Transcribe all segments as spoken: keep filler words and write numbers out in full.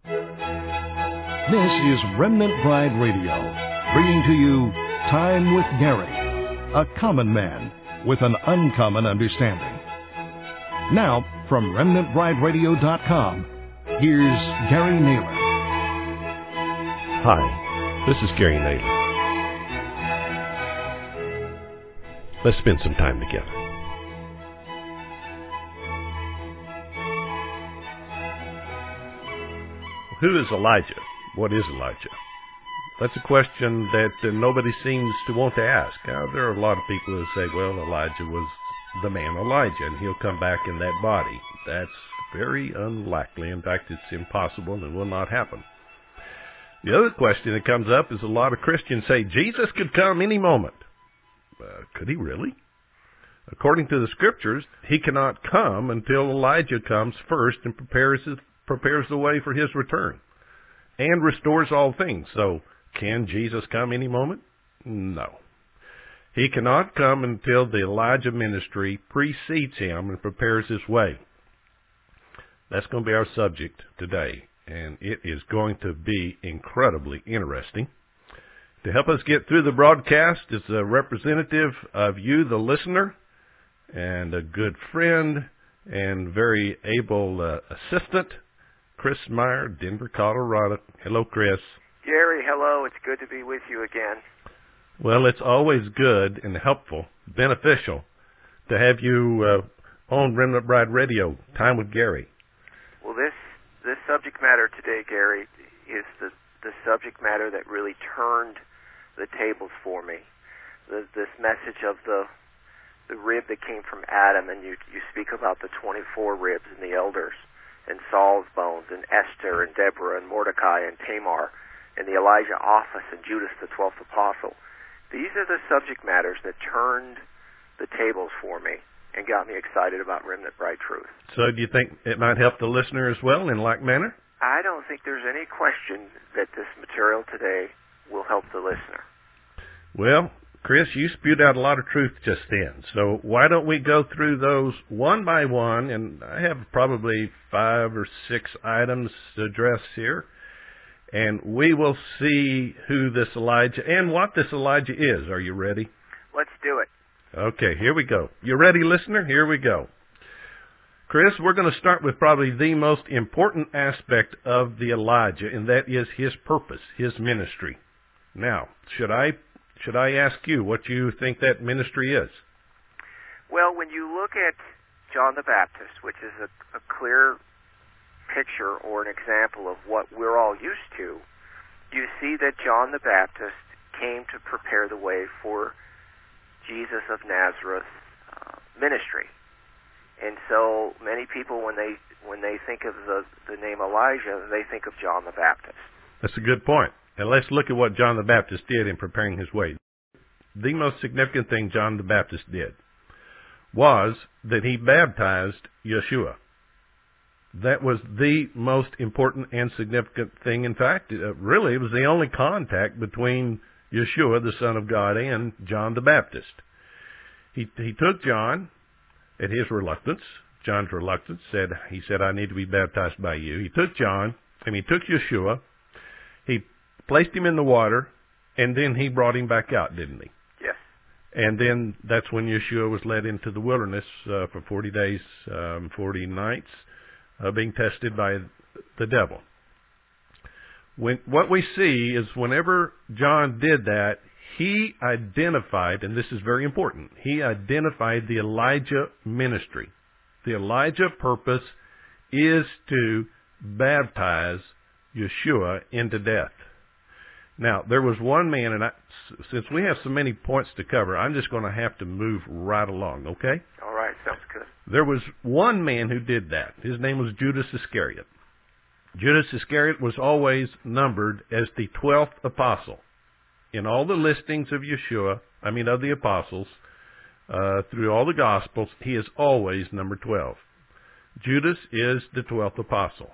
This is Remnant Bride Radio, bringing to you Time with Gary, a common man with an uncommon understanding. Now, from remnant bride radio dot com, here's Gary Naylor. Hi, this is Gary Naylor. Let's spend some time together. Who is Elijah? What is Elijah? That's a question that uh, nobody seems to want to ask. Now, there are a lot of people who say, well, Elijah was the man Elijah, and he'll come back in that body. That's very unlikely. In fact, it's impossible and will not happen. The other question that comes up is a lot of Christians say, Jesus could come any moment. Uh, could he really? According to the Scriptures, he cannot come until Elijah comes first and prepares his, prepares the way for his return and restores all things. So, can Jesus come any moment? No. He cannot come until the Elijah ministry precedes him and prepares his way. That's going to be our subject today, and it is going to be incredibly interesting. To help us get through the broadcast is a representative of you, the listener, and a good friend and very able uh, assistant, Chris Meyer, Denver, Colorado. Hello, Chris. Gary, hello. It's good to be with you again. Well, it's always good and helpful, beneficial to have you uh, on Remnant Bride Radio, Time with Gary. Well, this this subject matter today, Gary, is the, the subject matter that really turned the tables for me. The, this message of the the rib that came from Adam, and you you speak about the twenty-four ribs and the elders, and Saul's bones, and Esther, and Deborah, and Mordecai, and Tamar, and the Elijah office, and Judas, the twelfth apostle. These are the subject matters that turned the tables for me and got me excited about Remnant Bride Truth. So do you think it might help the listener as well in like manner? I don't think there's any question that this material today will help the listener. Well, Chris, you spewed out a lot of truth just then. So why don't we go through those one by one? And I have probably five or six items to address here. And we will see who this Elijah and what this Elijah is. Are you ready? Let's do it. Okay, here we go. You ready, listener? Here we go. Chris, we're going to start with probably the most important aspect of the Elijah, and that is his purpose, his ministry. Now, should I should I ask you what you think that ministry is? Well, when you look at John the Baptist, which is a, a clear picture or an example of what we're all used to, you see that John the Baptist came to prepare the way for Jesus of Nazareth uh, ministry. And so many people, when they when they think of the, the name Elijah, they think of John the Baptist. That's a good point. And let's look at what John the Baptist did in preparing his way. The most significant thing John the Baptist did was that he baptized Yeshua. That was the most important and significant thing. In fact, uh, really, it was the only contact between Yeshua, the Son of God, and John the Baptist. He he took John at his reluctance. John's reluctance said, he said, I need to be baptized by you. He took John, and he took Yeshua. He placed him in the water, and then he brought him back out, didn't he? Yes. And then that's when Yeshua was led into the wilderness uh, for forty days, um, forty nights, uh, being tested by the devil. When, what we see is whenever John did that, he identified, and this is very important, he identified the Elijah ministry. The Elijah purpose is to baptize Yeshua into death. Now, there was one man, and I, since we have so many points to cover, I'm just going to have to move right along, okay? All right, sounds good. There was one man who did that. His name was Judas Iscariot. Judas Iscariot was always numbered as the twelfth apostle. In all the listings of Yeshua, I mean of the apostles, uh, through all the Gospels, he is always number twelve. Judas is the twelfth apostle.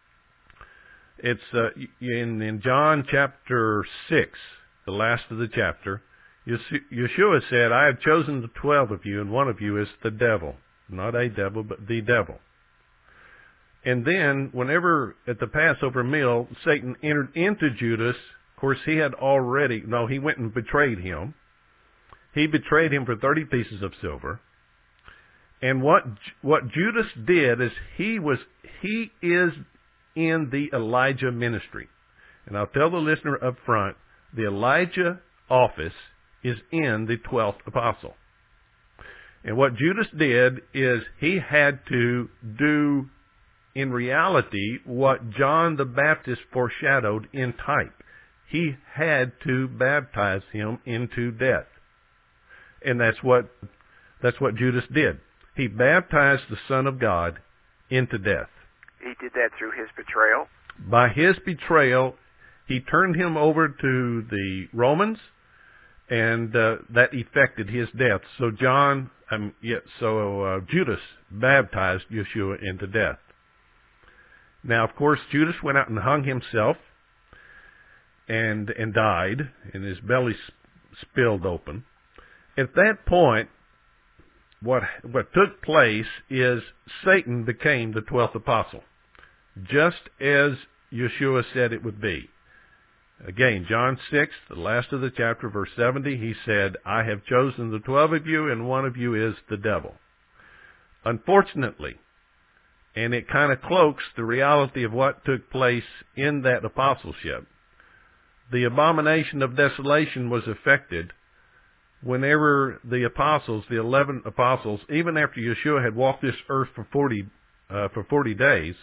It's uh, in, in John chapter six, the last of the chapter, Yeshua said, I have chosen the twelve of you, and one of you is the devil. Not a devil, but the devil. And then, whenever at the Passover meal, Satan entered into Judas, of course, he had already, no, he went and betrayed him. He betrayed him for thirty pieces of silver. And what what Judas did is he was he is in the Elijah ministry. And I'll tell the listener up front, the Elijah office is in the twelfth apostle. And what Judas did is he had to do, in reality, what John the Baptist foreshadowed in type. He had to baptize him into death. And that's what that's what Judas did. He baptized the Son of God into death. He did that through his betrayal? By his betrayal, he turned him over to the Romans, and uh, that effected his death. So John, um, yeah, so uh, Judas baptized Yeshua into death. Now, of course, Judas went out and hung himself, and and died, and his belly spilled open. At that point, what what took place is Satan became the twelfth apostle, just as Yeshua said it would be. Again, John six, the last of the chapter, verse seventy, he said, I have chosen the twelve of you, and one of you is the devil. Unfortunately, and it kind of cloaks the reality of what took place in that apostleship, the abomination of desolation was effected whenever the apostles, the eleven apostles, even after Yeshua had walked this earth for forty uh, for forty days,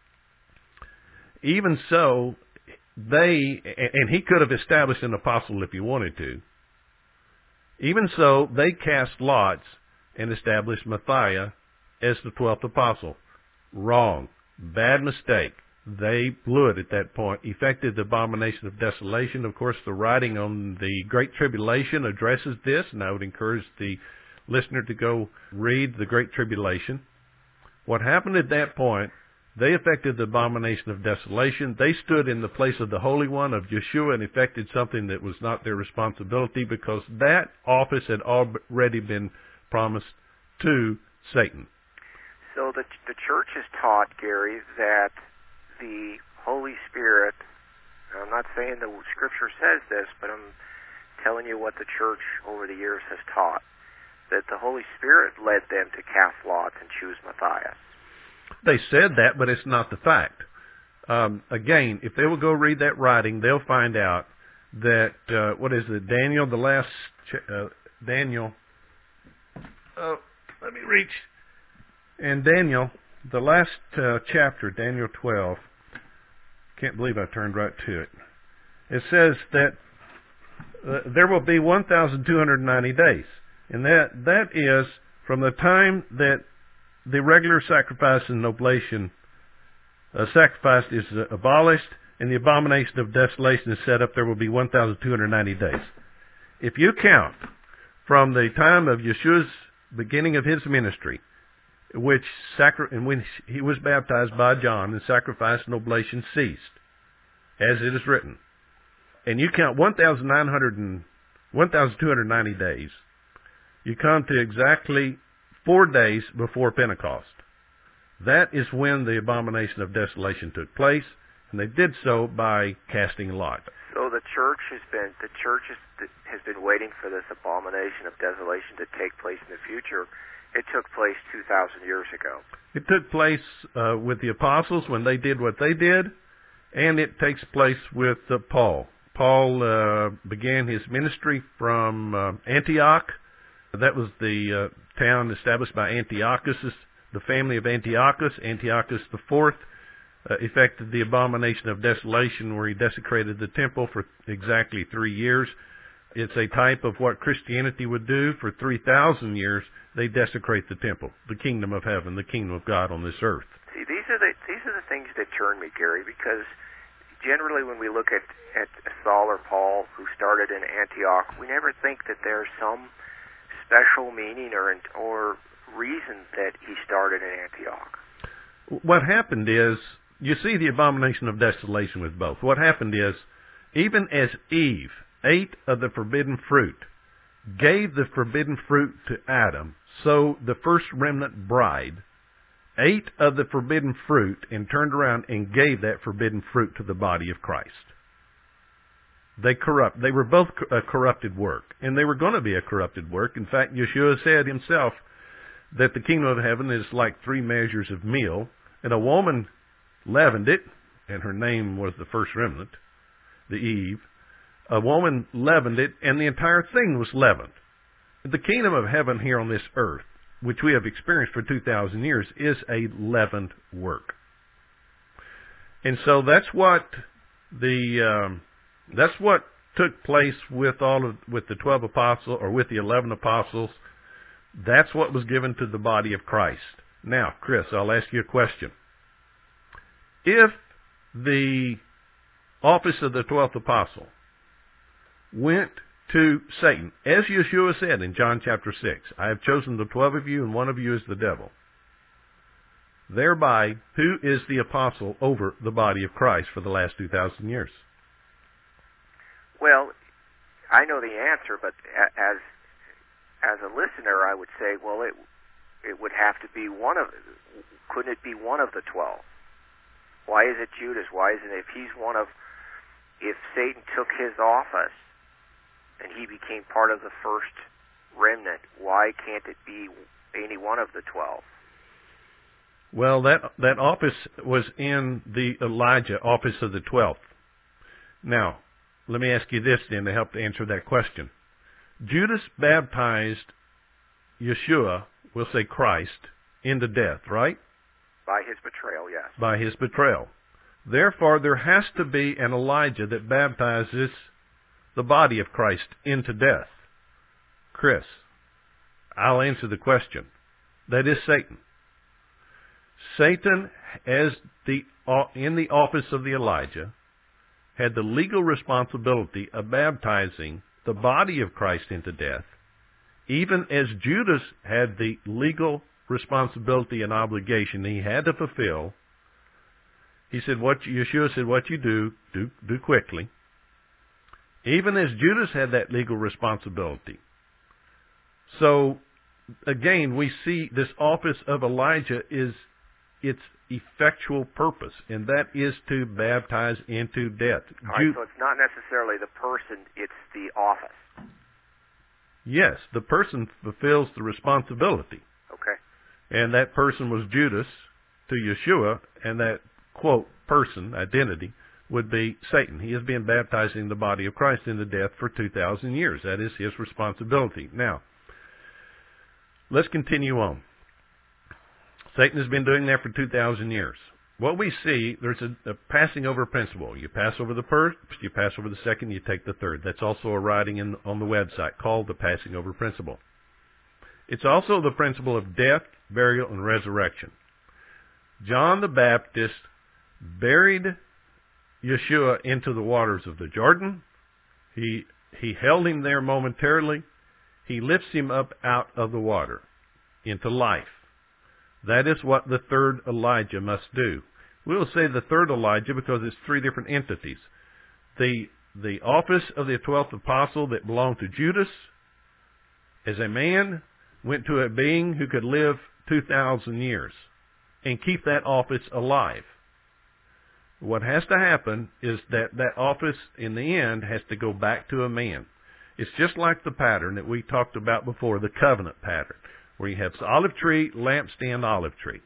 even so, they, and he could have established an apostle if he wanted to, even so, they cast lots and established Matthias as the twelfth apostle. Wrong. Bad mistake. They blew it at that point, effected the abomination of desolation. Of course, the writing on the Great Tribulation addresses this, and I would encourage the listener to go read the Great Tribulation. What happened at that point, they effected the abomination of desolation. They stood in the place of the Holy One, of Yeshua, and effected something that was not their responsibility, because that office had already been promised to Satan. So the the church has taught, Gary, that the Holy Spirit, I'm not saying the Scripture says this, but I'm telling you what the church over the years has taught, that the Holy Spirit led them to cast lots and choose Matthias. They said that, but it's not the fact. Um, again, if they will go read that writing, they'll find out that, uh, what is it, Daniel, the last, ch- uh, Daniel, oh, let me reach, and Daniel, the last uh, chapter, Daniel twelve, can't believe I turned right to it. It says that uh, there will be one thousand two hundred ninety days. And that that is from the time that the regular sacrifice and oblation uh, sacrifice is uh, abolished and the abomination of desolation is set up, there will be one thousand two hundred ninety days. If you count from the time of Yeshua's beginning of his ministry, which sacri- and when he was baptized by John, and sacrifice and oblation ceased, as it is written, and you count one thousand nine hundred and one thousand two hundred ninety days, you come to exactly four days before Pentecost. That is when the abomination of desolation took place, and they did so by casting lot. So the church has been the church has, has been waiting for this abomination of desolation to take place in the future. It took place two thousand years ago. It took place uh, with the apostles when they did what they did, and it takes place with uh, Paul. Paul uh, began his ministry from uh, Antioch. That was the uh, town established by Antiochus, the family of Antiochus. Antiochus the fourth uh, effected the abomination of desolation, where he desecrated the temple for exactly three years. It's a type of what Christianity would do for three thousand years. They desecrate the temple, the kingdom of heaven, the kingdom of God on this earth. See, these are the these are the things that turn me, Gary, because generally when we look at, at Saul or Paul, who started in Antioch, we never think that there's some special meaning or or reason that he started in Antioch. What happened is, you see the abomination of desolation with both. What happened is, even as Eve ate of the forbidden fruit, gave the forbidden fruit to Adam, so the first remnant bride, ate of the forbidden fruit and turned around and gave that forbidden fruit to the body of Christ. They corrupt. They were both a corrupted work, and they were going to be a corrupted work. In fact, Yeshua said himself that the kingdom of heaven is like three measures of meal, and a woman leavened it, and her name was the first remnant, the Eve. A woman leavened it, and the entire thing was leavened. The kingdom of heaven here on this earth, which we have experienced for two thousand years, is a leavened work. And so that's what the um, that's what took place with all of with the twelve apostles, or with the eleven apostles. That's what was given to the body of Christ. Now, Chris, I'll ask you a question. If the office of the twelfth apostle went to Satan, as Yeshua said in John chapter six, I have chosen the twelve of you, and one of you is the devil. Thereby, who is the apostle over the body of Christ for the last two thousand years? Well, I know the answer, but as as a listener, I would say, well, it it would have to be one of, couldn't it be one of the twelve? Why is it Judas? Why isn't it, if he's one of, if Satan took his office and he became part of the first remnant, why can't it be any one of the twelve? Well, that that office was in the Elijah office of the twelfth. Now, let me ask you this then to help to answer that question. Judas baptized Yeshua, we'll say Christ, into death, right? By his betrayal, yes. By his betrayal. Therefore, there has to be an Elijah that baptizes the body of Christ into death. Chris, I'll answer the question. That is Satan. Satan, as the in the office of the Elijah, had the legal responsibility of baptizing the body of Christ into death, even as Judas had the legal responsibility and obligation he had to fulfill. He said, "What Yeshua said, what you do, do do quickly." Even as Judas had that legal responsibility. So, again, we see this office of Elijah is its effectual purpose, and that is to baptize into death. All right, Ju- so it's not necessarily the person, it's the office. Yes, the person fulfills the responsibility. Okay. And that person was Judas to Yeshua, and that, quote, person, identity, would be Satan. He has been baptizing the body of Christ into death for two thousand years. That is his responsibility. Now, let's continue on. Satan has been doing that for two thousand years. What we see, there's a, a passing over principle. You pass over the first, you pass over the second, you take the third. That's also a writing in, on the website called the passing over principle. It's also the principle of death, burial, and resurrection. John the Baptist buried Yeshua into the waters of the Jordan. He, he held him there momentarily. He lifts him up out of the water into life. That is what the third Elijah must do. We'll say the third Elijah because it's three different entities. The, the office of the twelfth apostle that belonged to Judas as a man went to a being who could live two thousand years and keep that office alive. What has to happen is that that office in the end has to go back to a man. It's just like the pattern that we talked about before, the covenant pattern, where you have olive tree, lampstand, olive tree.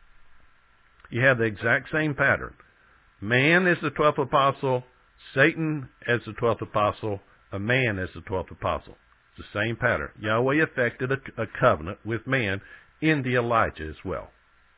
You have the exact same pattern. Man is the twelfth apostle, Satan as the twelfth apostle, a man as the twelfth apostle. It's the same pattern. Yahweh effected a, a covenant with man in the Elijah as well.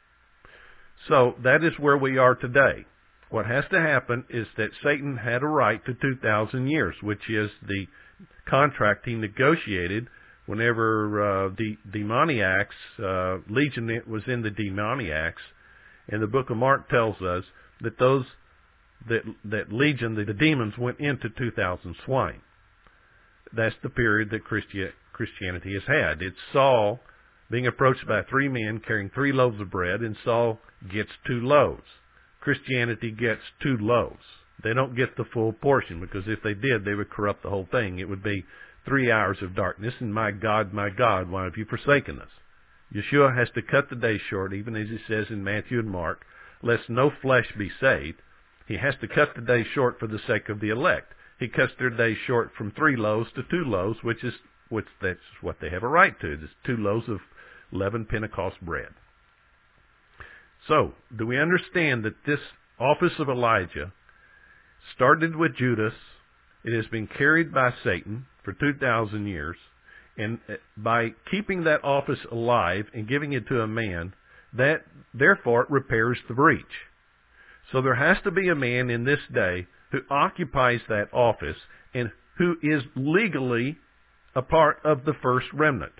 So that is where we are today. What has to happen is that Satan had a right to two thousand years, which is the contract he negotiated whenever uh, the demoniacs, uh, Legion was in the demoniacs, and the book of Mark tells us that those, that, that Legion, the, the demons went into two thousand swine. That's the period that Christi- Christianity has had. It's Saul being approached by three men carrying three loaves of bread, and Saul gets two loaves. Christianity gets two loaves. They don't get the full portion, because if they did, they would corrupt the whole thing. It would be three hours of darkness, and my God, my God, why have you forsaken us? Yeshua has to cut the day short, even as he says in Matthew and Mark, lest no flesh be saved. He has to cut the day short for the sake of the elect. He cuts their day short from three loaves to two loaves, which is which that's what they have a right to. It's two loaves of leavened Pentecost bread. So, do we understand that this office of Elijah started with Judas? It has been carried by Satan for two thousand years. And by keeping that office alive and giving it to a man, that therefore repairs the breach. So there has to be a man in this day who occupies that office and who is legally a part of the first remnant.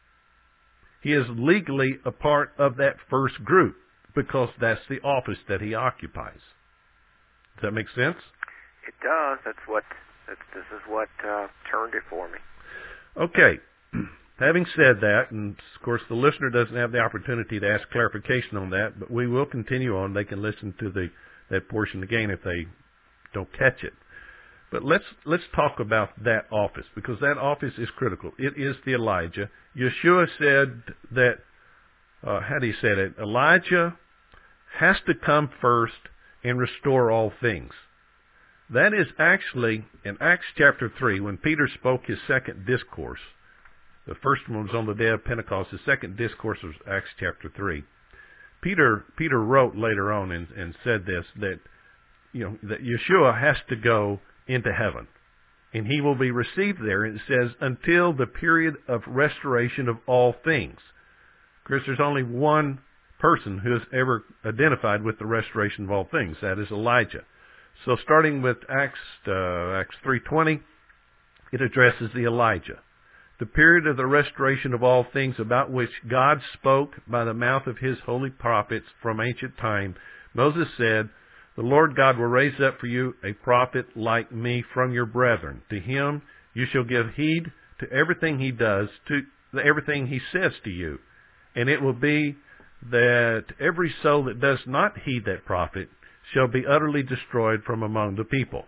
He is legally a part of that first group because that's the office that he occupies. Does that make sense? It does. That's what. That's, this is what uh, turned it for me. Okay. Having said that, and of course the listener doesn't have the opportunity to ask clarification on that, but we will continue on. They can listen to the that portion again if they don't catch it. But let's let's talk about that office, because that office is critical. It is the Elijah. Yeshua said that, uh, how do you say it? Elijah has to come first and restore all things. That is actually in Acts chapter three, when Peter spoke his second discourse. The first one was on the day of Pentecost. The second discourse was Acts chapter three. Peter Peter wrote later on and, and said this, that you know that Yeshua has to go into heaven, and he will be received there. And it says, until the period of restoration of all things. Chris, there's only one person who has ever identified with the restoration of all things. That is Elijah. So starting with Acts uh, Acts three twenty, it addresses the Elijah. The period of the restoration of all things about which God spoke by the mouth of his holy prophets from ancient time. Moses said, the Lord God will raise up for you a prophet like me from your brethren. To him you shall give heed to everything he does, to everything he says to you. And it will be that every soul that does not heed that prophet shall be utterly destroyed from among the people.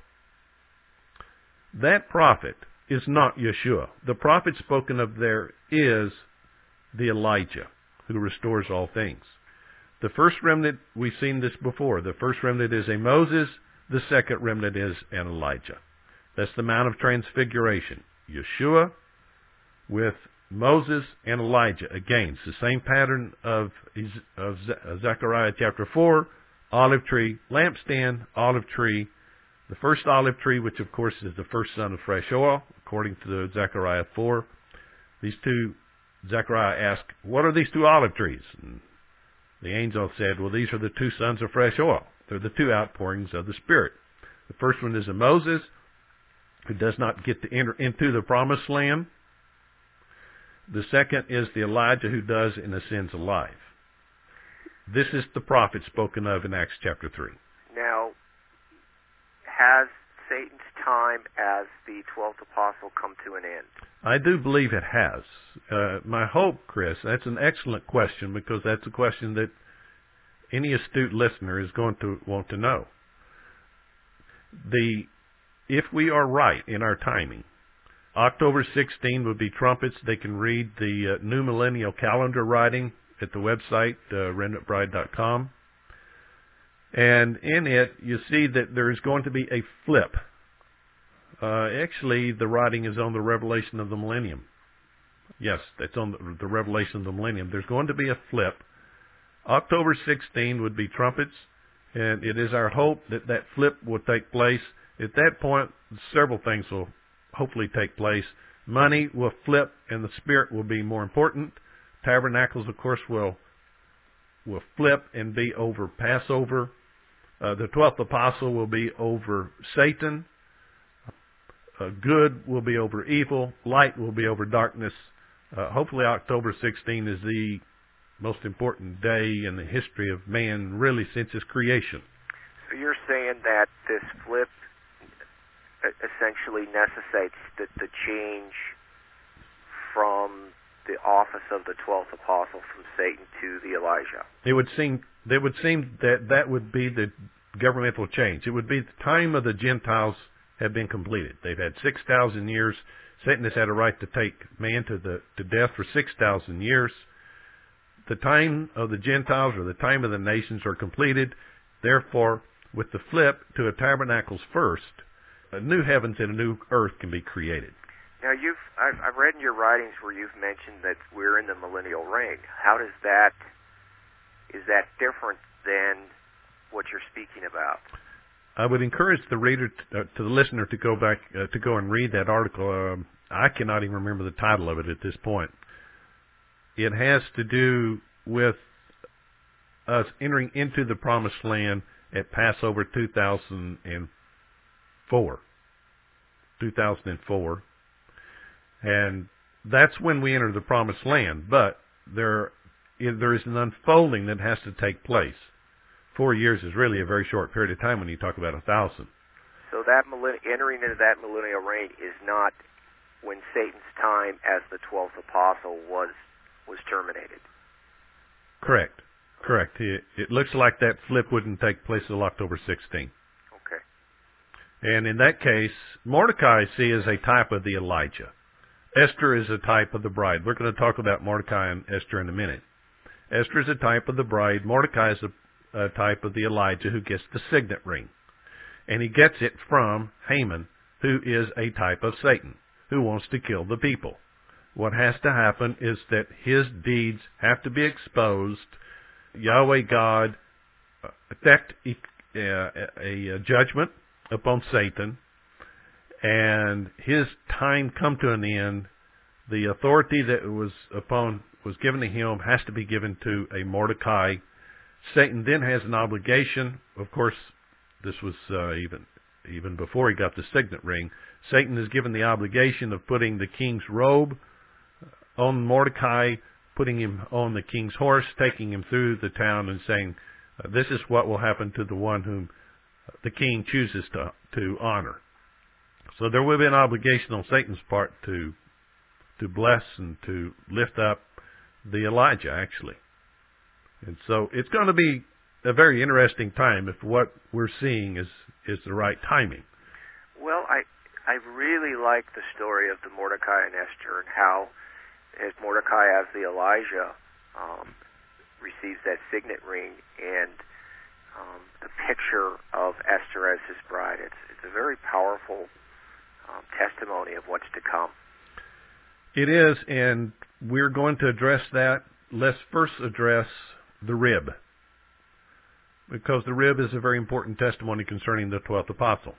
That prophet is not Yeshua. The prophet spoken of there is the Elijah, who restores all things. The first remnant, we've seen this before. The first remnant is a Moses. The second remnant is an Elijah. That's the Mount of Transfiguration. Yeshua with Moses and Elijah. Again, it's the same pattern of, of Zechariah chapter four. Olive tree, lampstand, olive tree. The first olive tree, which of course is the first son of fresh oil, according to Zechariah four. These two, Zechariah asked, what are these two olive trees? And the angel said, well, these are the two sons of fresh oil. They're the two outpourings of the Spirit. The first one is a Moses, who does not get to enter into the promised land. The second is the Elijah, who does and ascends alive. This is the prophet spoken of in Acts chapter three. Now, has Satan's time as the twelfth apostle come to an end? I do believe it has. Uh, my hope, Chris, that's an excellent question, because that's a question that any astute listener is going to want to know. The, if we are right in our timing, October sixteenth would be trumpets. They can read the uh, new millennial calendar writing at the website, uh, remnant bride dot com. And in it, you see that there is going to be a flip. Uh, actually, the writing is on the revelation of the millennium. Yes, that's on the, the revelation of the millennium. There's going to be a flip. October sixteenth would be trumpets, and it is our hope that that flip will take place. At that point, several things will hopefully take place. Money will flip, and the Spirit will be more important. Tabernacles, of course, will will flip and be over Passover. Uh, the twelfth apostle will be over Satan. Uh, good will be over evil. Light will be over darkness. Uh, hopefully October sixteenth is the most important day in the history of man, really, since his creation. So you're saying that this flip essentially necessitates the, the change from the office of the twelfth apostle from Satan to the Elijah. It would seem it would seem that that would be the governmental change. It would be the time of the Gentiles have been completed. They've had six thousand years. Satan has had a right to take man to the to death for six thousand years. the time of the Gentiles or the time of the nations are completed. Therefore, with the flip to a tabernacles first, a new heavens and a new earth can be created. Now, you've I've, I've read in your writings where you've mentioned that we're in the millennial reign. How does that, is that different than what you're speaking about? I would encourage the reader, to, uh, to the listener, to go back, uh, to go and read that article. Um, I cannot even remember the title of it at this point. It has to do with us entering into the promised land at Passover two thousand four. two thousand four. And that's when we enter the promised land. But there, there is an unfolding that has to take place. Four years is really a very short period of time when you talk about a thousand. So that entering into that millennial reign is not when Satan's time as the twelfth apostle was was terminated. Correct. Correct. It, it looks like that flip wouldn't take place until October sixteenth. Okay. And in that case, Mordecai, see, is a type of the Elijah. Esther is a type of the bride. We're going to talk about Mordecai and Esther in a minute. Esther is a type of the bride. Mordecai is a, a type of the Elijah who gets the signet ring. And he gets it from Haman, who is a type of Satan, who wants to kill the people. What has to happen is that his deeds have to be exposed. Yahweh God effect a, a, a judgment upon Satan, and his time come to an end. The authority that was upon was given to him has to be given to a Mordecai. Satan then has an obligation. Of course, this was uh, even even before he got the signet ring. Satan is given the obligation of putting the king's robe on Mordecai, putting him on the king's horse, taking him through the town, and saying, uh, "This is what will happen to the one whom the king chooses to to honor." So there will be an obligation on Satan's part to to bless and to lift up the Elijah, actually. And so it's going to be a very interesting time if what we're seeing is, is the right timing. Well, I I really like the story of the Mordecai and Esther, and how as Mordecai as the Elijah um, receives that signet ring, and um, the picture of Esther as his bride. It's it's a very powerful um, testimony of what's to come. It is, and we're going to address that. Let's first address the rib, because the rib is a very important testimony concerning the twelfth apostle.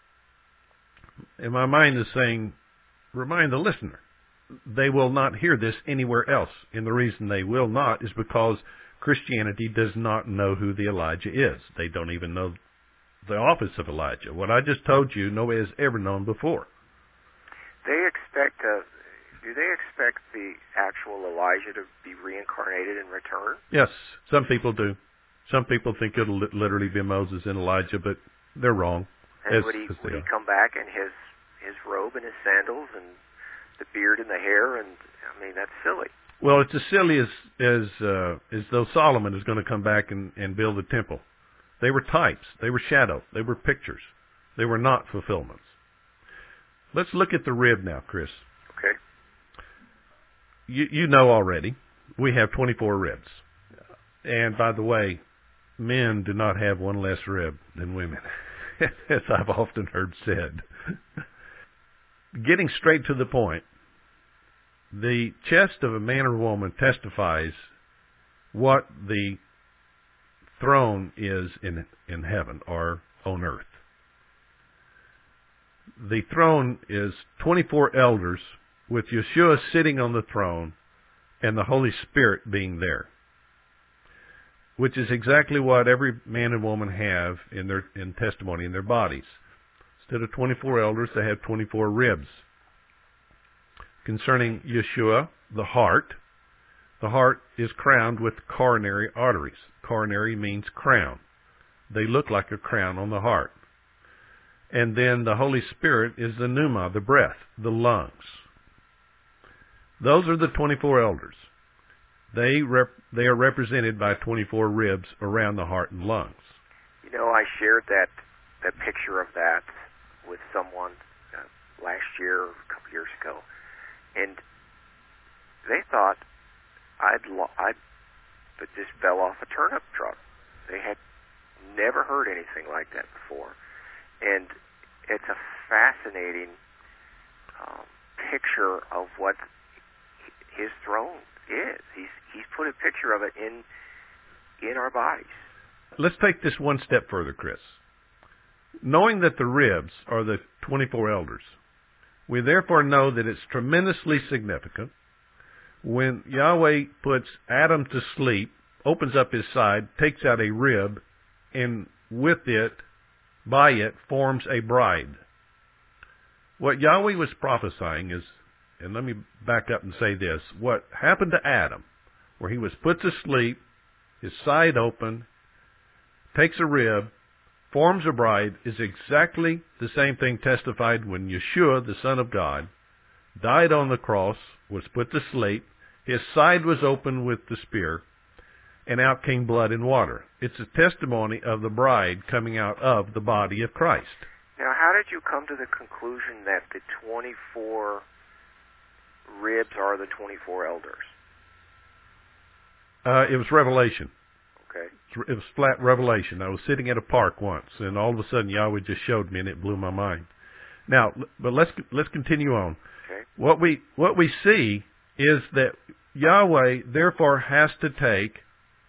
And my mind is saying, remind the listener, they will not hear this anywhere else. And the reason they will not is because Christianity does not know who the Elijah is. They don't even know the office of Elijah. What I just told you, nobody has ever known before. They expect a... Do they expect the actual Elijah to be reincarnated and return? Yes, some people do. Some people think it'll literally be Moses and Elijah, but they're wrong. And as, would he, as would he are. come back in his, his robe and his sandals and the beard and the hair? And I mean, that's silly. Well, it's as silly as as, uh, as though Solomon is going to come back and, and build a temple. They were types. They were shadows. They were pictures. They were not fulfillments. Let's look at the rib now, Chris. Okay. You, you know already, we have twenty-four ribs. And by the way, men do not have one less rib than women, as I've often heard said. Getting straight to the point, the chest of a man or woman testifies what the throne is in, in heaven or on earth. The throne is twenty-four elders, with Yeshua sitting on the throne and the Holy Spirit being there, which is exactly what every man and woman have in their in testimony in their bodies. Instead of twenty-four elders, they have twenty-four ribs. Concerning Yeshua, the heart, the heart is crowned with coronary arteries. Coronary means crown. They look like a crown on the heart. And then the Holy Spirit is the pneuma, the breath, the lungs. Those are the twenty-four elders. They rep, they are represented by twenty-four ribs around the heart and lungs. You know, I shared that that picture of that with someone uh, last year or a couple years ago, and they thought I'd lo- I'd but just fell off a turnip truck. They had never heard anything like that before. And it's a fascinating um, picture of what his throne is. He's he's put a picture of it in in our bodies. Let's take this one step further, Chris. Knowing that the ribs are the twenty-four elders, we therefore know that it's tremendously significant when Yahweh puts Adam to sleep, opens up his side, takes out a rib, and with it, by it, forms a bride. What Yahweh was prophesying is, and let me back up and say this, what happened to Adam, where he was put to sleep, his side open, takes a rib, forms a bride, is exactly the same thing testified when Yeshua, the Son of God, died on the cross, was put to sleep, his side was open with the spear, and out came blood and water. It's a testimony of the bride coming out of the body of Christ. Now, how did you come to the conclusion that the twenty-four ribs are the twenty-four elders? Uh, it was revelation. Okay. It was flat revelation. I was sitting at a park once, and all of a sudden Yahweh just showed me, and it blew my mind. Now, but let's let's continue on. Okay. What we what we see is that Yahweh therefore has to take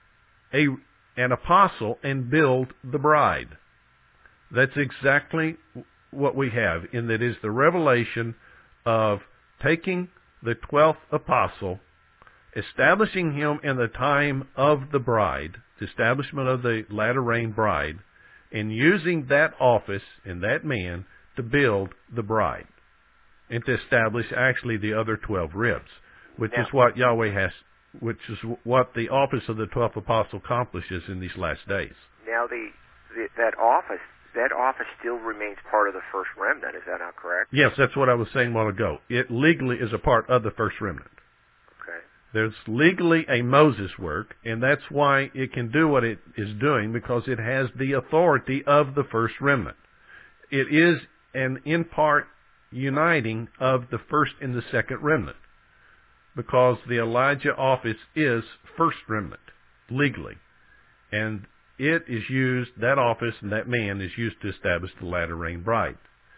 a an apostle and build the bride. That's exactly what we have, in that it is the revelation of taking the twelfth apostle, establishing him in the time of the bride, the establishment of the latter rain bride, and using that office and that man to build the bride and to establish actually the other twelve ribs, which now, is what Yahweh has, which is what the office of the twelfth apostle accomplishes in these last days. Now, the, the that office that office still remains part of the first remnant. Is that not correct? Yes, that's what I was saying a while ago. It legally is a part of the first remnant. Okay. There's legally a Moses work, and that's why it can do what it is doing, because it has the authority of the first remnant. It is an in part uniting of the first and the second remnant, because the Elijah office is first remnant, legally. And it is used, that office and that man is used to establish the latter rain bride.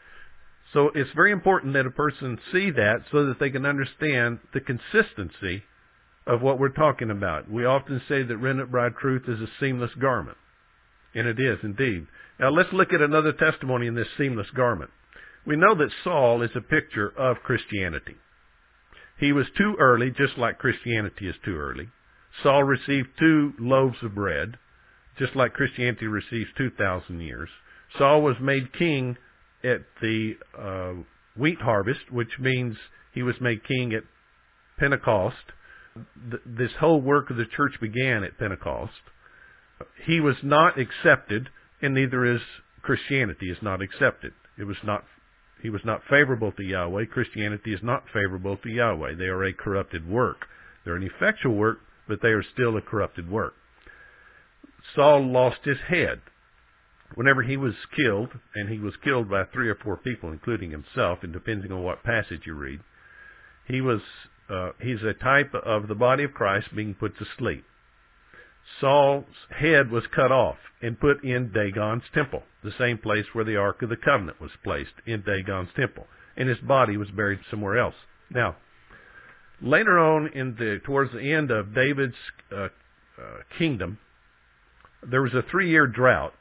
So it's very important that a person see that so that they can understand the consistency of what we're talking about. We often say that remnant bride truth is a seamless garment. And it is indeed. Now let's look at another testimony in this seamless garment. We know that Saul is a picture of Christianity. He was too early, just like Christianity is too early. Saul received two loaves of bread, just like Christianity receives two thousand years. Saul was made king at the uh, wheat harvest, which means he was made king at Pentecost. Th- this whole work of the church began at Pentecost. He was not accepted, and neither is Christianity is not accepted. It was not. He was not favorable to Yahweh. Christianity is not favorable to Yahweh. They are a corrupted work. They're an effectual work, but they are still a corrupted work. Saul lost his head whenever he was killed, and he was killed by three or four people, including himself, and depending on what passage you read. He was, uh, he's a type of the body of Christ being put to sleep. Saul's head was cut off and put in Dagon's temple, the same place where the Ark of the Covenant was placed, in Dagon's temple, and his body was buried somewhere else. Now, later on, in the towards the end of David's uh, uh, kingdom, there was a three-year drought,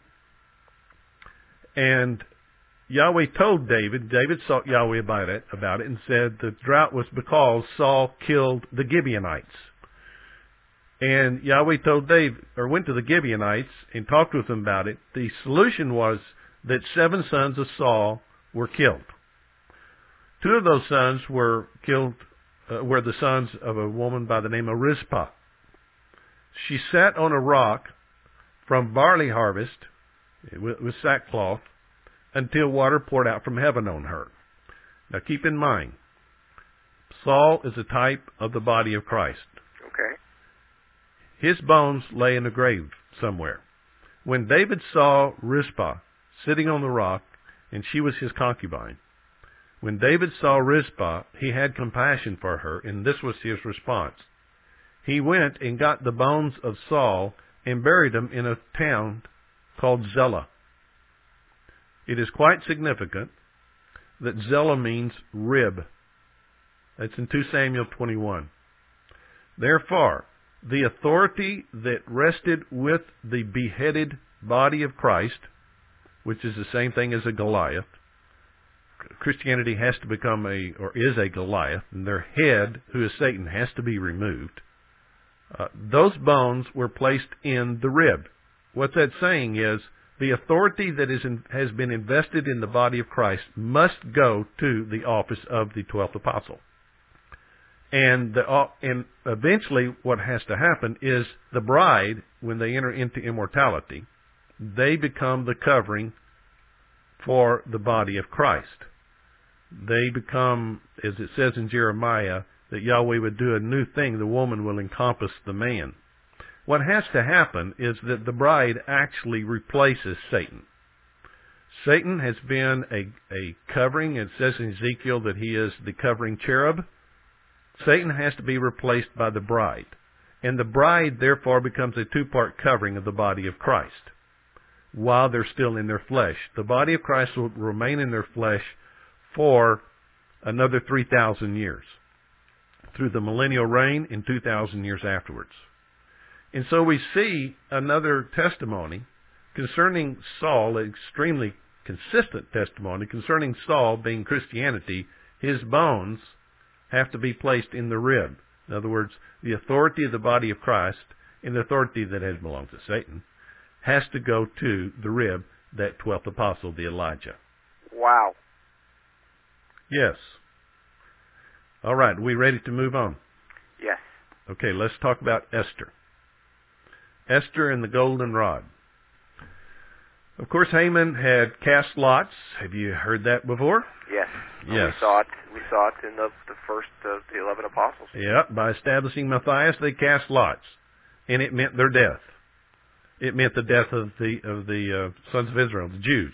and Yahweh told David, David sought Yahweh about it, about it and said the drought was because Saul killed the Gibeonites. And Yahweh told David, or went to the Gibeonites and talked with them about it. The solution was that seven sons of Saul were killed. Two of those sons were killed, uh, were the sons of a woman by the name of Rizpah. She sat on a rock from barley harvest with, with sackcloth until water poured out from heaven on her. Now keep in mind, Saul is a type of the body of Christ. Okay. His bones lay in a grave somewhere. When David saw Rizpah sitting on the rock, and she was his concubine, when David saw Rizpah, he had compassion for her, and this was his response. he went and got the bones of Saul and buried them in a town called Zelah. It is quite significant that Zelah means rib. That's in Second Samuel twenty-one. Therefore, the authority that rested with the beheaded body of Christ, which is the same thing as a Goliath, Christianity has to become a, or is a Goliath, and their head, who is Satan, has to be removed. Uh, those bones were placed in the rib. What that's saying is, the authority that is in, has been invested in the body of Christ must go to the office of the twelfth apostle. And, the, uh, and eventually what has to happen is the bride, when they enter into immortality, they become the covering for the body of Christ. They become, as it says in Jeremiah, that Yahweh would do a new thing, the woman will encompass the man. What has to happen is that the bride actually replaces Satan. Satan has been a, a covering. It says in Ezekiel that he is the covering cherub. Satan has to be replaced by the bride. And the bride, therefore, becomes a two-part covering of the body of Christ while they're still in their flesh. The body of Christ will remain in their flesh for another three thousand years, through the millennial reign and two thousand years afterwards. And so we see another testimony concerning Saul, an extremely consistent testimony concerning Saul being Christianity. His bones have to be placed in the rib. In other words, the authority of the body of Christ and the authority that has belonged to Satan has to go to the rib, that twelfth apostle, the Elijah. Wow. Yes. All right, are we ready to move on? Yes. Okay, let's talk about Esther. Esther and the golden rod. Of course, Haman had cast lots. Have you heard that before? Yes. Yes. We saw it. We saw it in the, the first of the eleven apostles. Yep. By establishing Matthias, they cast lots, and it meant their death. It meant the death of the of the uh, sons of Israel, the Jews.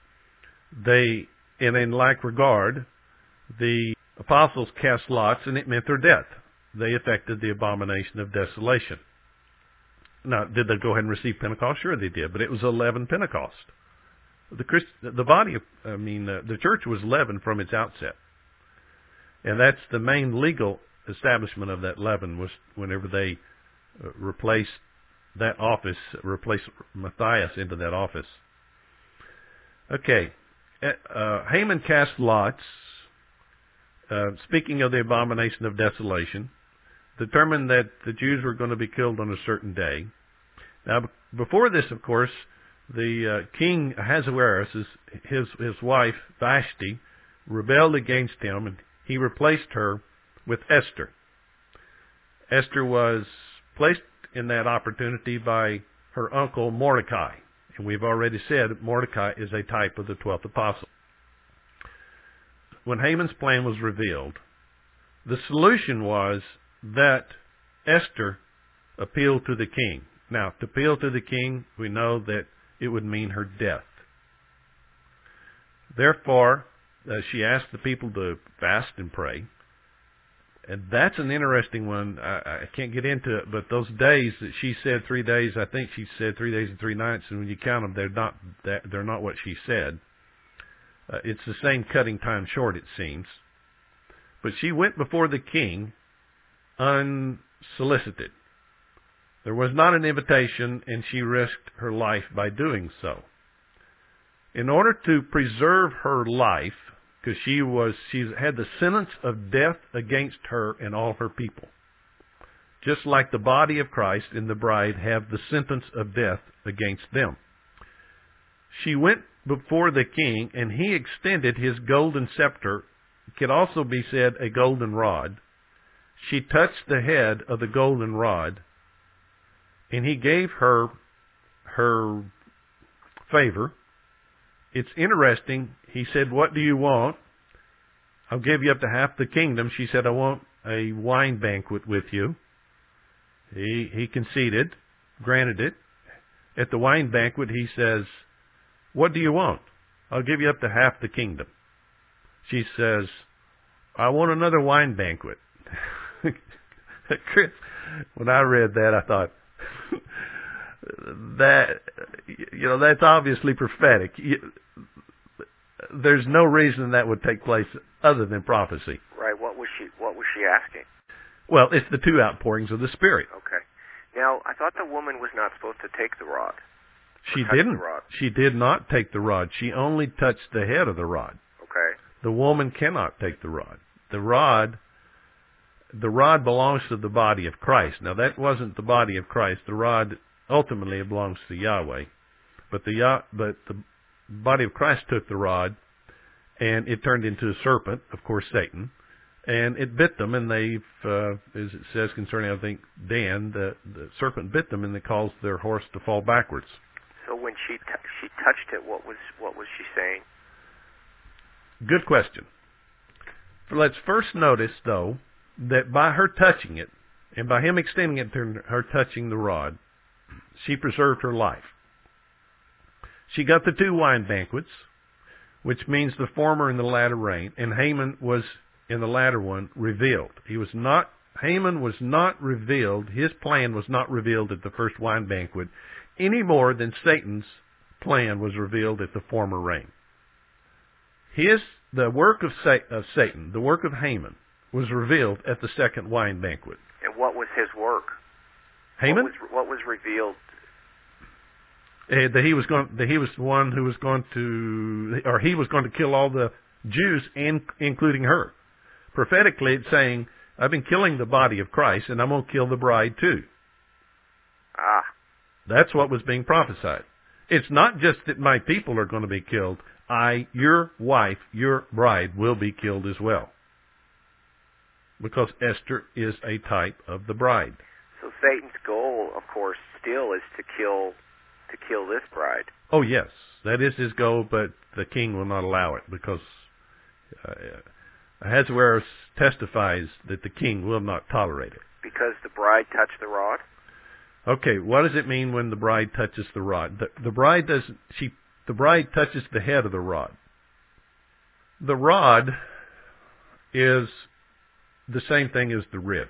They, and in like regard, the apostles cast lots, and it meant their death. They effected the abomination of desolation. Now, did they go ahead and receive Pentecost? Sure, they did, but it was eleven Pentecost. The Christ, the body of, I mean, uh, the church was leavened from its outset, and that's the main legal establishment of that leaven was whenever they uh, replaced that office, replaced Matthias into that office. Okay, uh, Haman cast lots. Uh, speaking of the abomination of desolation, determined that the Jews were going to be killed on a certain day. Now, before this, of course, the uh, king Ahasuerus, his, his his wife Vashti, rebelled against him, and he replaced her with Esther. Esther was placed in that opportunity by her uncle Mordecai, and we've already said Mordecai is a type of the twelfth apostle. When Haman's plan was revealed, the solution was that Esther appealed to the king. Now, to appeal to the king, we know that it would mean her death. Therefore, uh, she asked the people to fast and pray. And that's an interesting one. I, I can't get into it, but those days that she said three days, I think she said three days and three nights, and when you count them, they're not, they're not what she said. Uh, it's the same cutting time short, it seems. But she went before the king unsolicited. There was not an invitation, and she risked her life by doing so. In order to preserve her life, because she was, she had the sentence of death against her and all her people. Just like the body of Christ and the bride have the sentence of death against them. She went before the king, and he extended his golden scepter. It could also be said a golden rod. She touched the head of the golden rod, and he gave her her favor. It's interesting. He said, "What do you want? I'll give you up to half the kingdom." She said, "I want a wine banquet with you." He he conceded, granted it. At the wine banquet, he says, "What do you want? I'll give you up to half the kingdom." She says, "I want another wine banquet." Chris, when I read that, I thought, that, you know, that's obviously prophetic. There's no reason that would take place other than prophecy. Right. What was she, what was she asking? Well, it's the two outpourings of the Spirit. Okay. Now, I thought the woman was not supposed to take the rod. She didn't. She did not take the rod. She only touched the head of the rod. Okay. The woman cannot take the rod. The rod, the rod belongs to the body of Christ. Now, that wasn't the body of Christ. The rod ultimately belongs to Yahweh. But the Yah, but the body of Christ took the rod, and it turned into a serpent, of course, Satan, and it bit them, and they've, uh, as it says concerning, I think, Dan, the, the serpent bit them, and it caused their horse to fall backwards. So when she t- she touched it, what was what was she saying? Good question. Let's first notice, though, that by her touching it, and by him extending it to her touching the rod, she preserved her life. She got the two wine banquets, which means the former and the latter rain, and Haman was in the latter one revealed. He was not, Haman was not revealed, his plan was not revealed at the first wine banquet, any more than Satan's plan was revealed at the former rain. His, the work of, Sa- of Satan, the work of Haman, was revealed at the second wine banquet. And what was his work? Haman? What was, what was revealed? Uh, that he was going, that he was the one who was going to, or he was going to kill all the Jews, and including her. Prophetically, it's saying, I've been killing the body of Christ, and I'm going to kill the bride too. Ah. That's what was being prophesied. It's not just that my people are going to be killed. I, your wife, your bride, will be killed as well. Because Esther is a type of the bride. So Satan's goal, of course, still is to kill to kill this bride. Oh, yes. That is his goal, but the king will not allow it because uh, Ahasuerus testifies that the king will not tolerate it. Because the bride touched the rod? Okay, what does it mean when the bride touches the rod? The, the bride does she the bride touches the head of the rod. The rod is the same thing as the rib.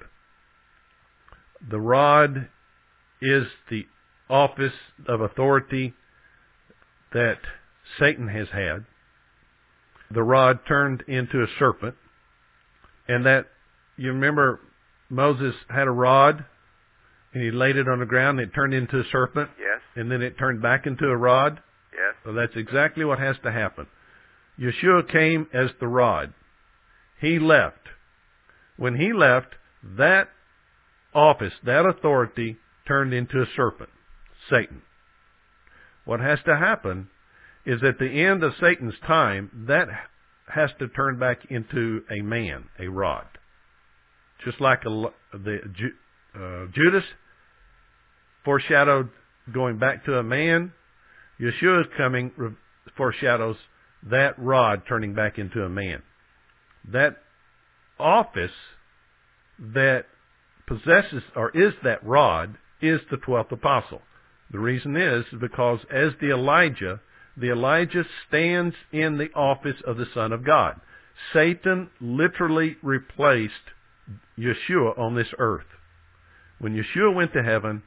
The rod is the office of authority that Satan has had. The rod turned into a serpent, and that, you remember Moses had a rod, and he laid it on the ground, and it turned into a serpent? Yes. And then it turned back into a rod? Yes. So that's exactly what has to happen. Yeshua came as the rod. He left. When he left, that office, that authority, turned into a serpent, Satan. What has to happen is at the end of Satan's time, that has to turn back into a man, a rod. Just like a, the uh, Judas foreshadowed going back to a man, Yeshua's coming foreshadows that rod turning back into a man. That office that possesses or is that rod is the twelfth apostle. The reason is because as the Elijah, the Elijah stands in the office of the Son of God. Satan literally replaced Yeshua on this earth. When Yeshua went to heaven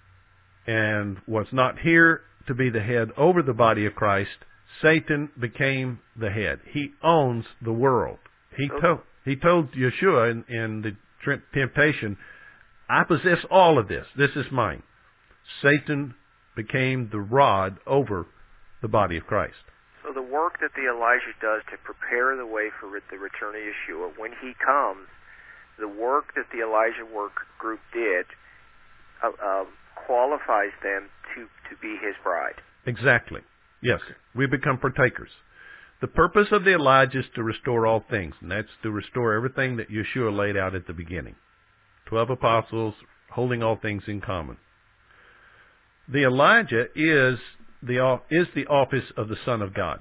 and was not here to be the head over the body of Christ, Satan became the head. He owns the world. He told he told Yeshua in, in the temptation, I possess all of this. This is mine. Satan became the rod over the body of Christ. So the work that the Elijah does to prepare the way for the return of Yeshua, when he comes, the work that the Elijah work group did uh, uh, qualifies them to, to be his bride. Exactly. Yes, we become partakers. The purpose of the Elijah is to restore all things, and that's to restore everything that Yeshua laid out at the beginning. Twelve apostles holding all things in common. The Elijah is the is the office of the Son of God.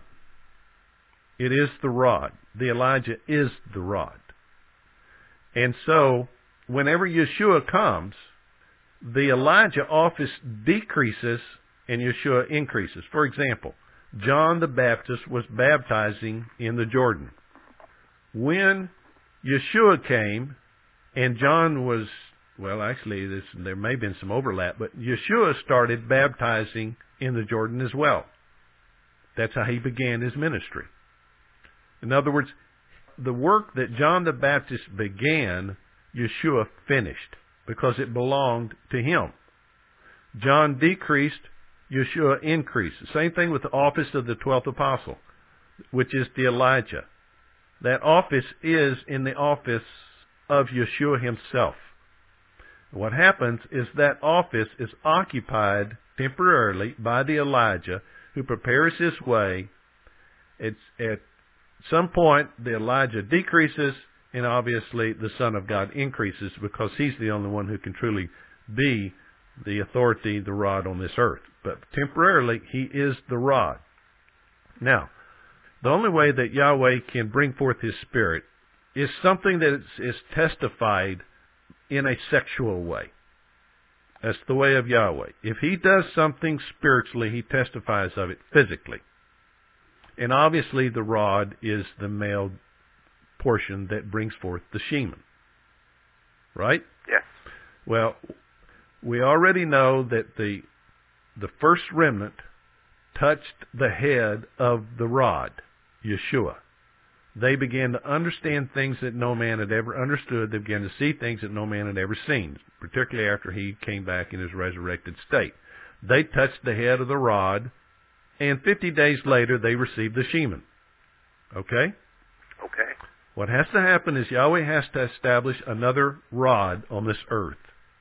It is the rod. The Elijah is the rod. And so, whenever Yeshua comes, the Elijah office decreases and Yeshua increases. For example, John the Baptist was baptizing in the Jordan. When Yeshua came and John was well, actually, this, there may have been some overlap, but Yeshua started baptizing in the Jordan as well. That's how he began his ministry. In other words, the work that John the Baptist began, Yeshua finished because it belonged to him. John decreased, Yeshua increased. Same thing with the office of the twelfth apostle, which is the Elijah. That office is in the office of Yeshua himself. What happens is that office is occupied temporarily by the Elijah who prepares his way. It's at some point the Elijah decreases, and obviously the Son of God increases because he's the only one who can truly be the authority, the rod on this earth. But temporarily he is the rod. Now, the only way that Yahweh can bring forth his Spirit is something that is, is testified in a sexual way. That's the way of Yahweh. If he does something spiritually, he testifies of it physically. And obviously the rod is the male portion that brings forth the shemen. Right? Yes. Well, we already know that the the first remnant touched the head of the rod, Yeshua. They began to understand things that no man had ever understood. They began to see things that no man had ever seen, particularly after he came back in his resurrected state. They touched the head of the rod, and fifty days later they received the shemen. Okay? Okay. What has to happen is Yahweh has to establish another rod on this earth.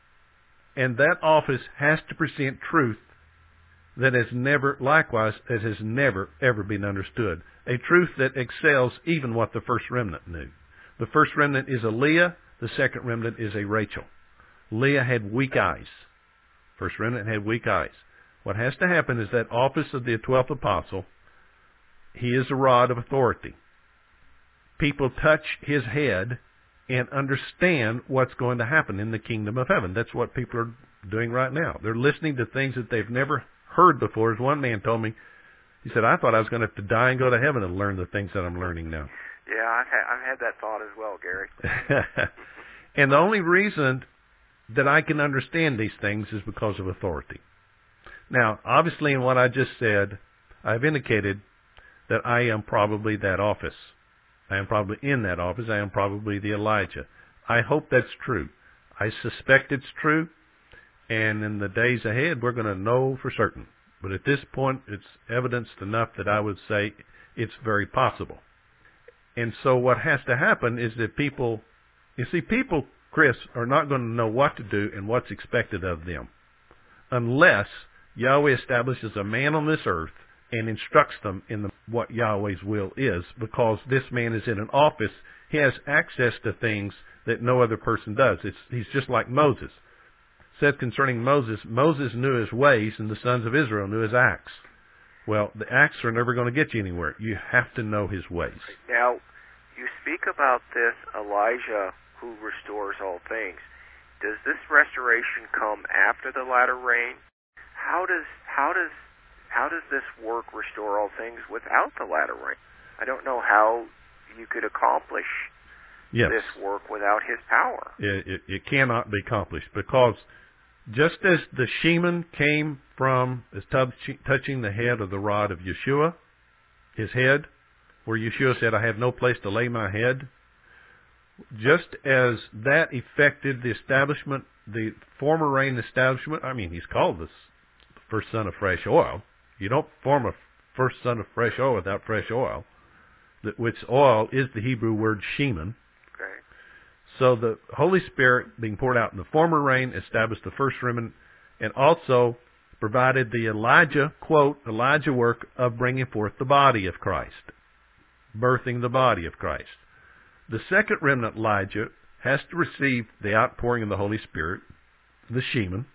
And that office has to present truth that has never, likewise, that has never, ever been understood. A truth that excels even what the first remnant knew. The first remnant is a Leah. The second remnant is a Rachel. Leah had weak eyes. First remnant had weak eyes. What has to happen is that office of the twelfth apostle, he is a rod of authority. People touch his head and understand what's going to happen in the kingdom of heaven. That's what people are doing right now. They're listening to things that they've never heard before. As one man told me, he said, I thought I was going to have to die and go to heaven and learn the things that I'm learning now. Yeah, I've had, I've had that thought as well, Gary. And the only reason that I can understand these things is because of authority. Now, obviously in what I just said, I've indicated that I am probably that office. I am probably in that office. I am probably the Elijah. I hope that's true. I suspect it's true. And in the days ahead, we're going to know for certain. But at this point, it's evidenced enough that I would say it's very possible. And so what has to happen is that people, you see, people, Chris, are not going to know what to do and what's expected of them unless Yahweh establishes a man on this earth and instructs them in the, what Yahweh's will is, because this man is in an office. He has access to things that no other person does. It's, he's just like Moses. Said concerning Moses, Moses knew his ways and the sons of Israel knew his acts. Well, the acts are never going to get you anywhere. You have to know his ways. Now, you speak about this Elijah who restores all things. Does this restoration come after the latter rain? How does how does how does this work restore all things without the latter rain? I don't know how you could accomplish yes. this work without his power. It, it, it cannot be accomplished because just as the shemen came from as touching the head of the rod of Yeshua, his head, where Yeshua said, I have no place to lay my head, just as that effected the establishment, the former rain establishment, I mean, he's called the first son of fresh oil. You don't form a first son of fresh oil without fresh oil, which oil is the Hebrew word shemen. So the Holy Spirit being poured out in the former rain established the first remnant and also provided the Elijah, quote, Elijah work of bringing forth the body of Christ, birthing the body of Christ. The second remnant, Elijah, has to receive the outpouring of the Holy Spirit, the shemen,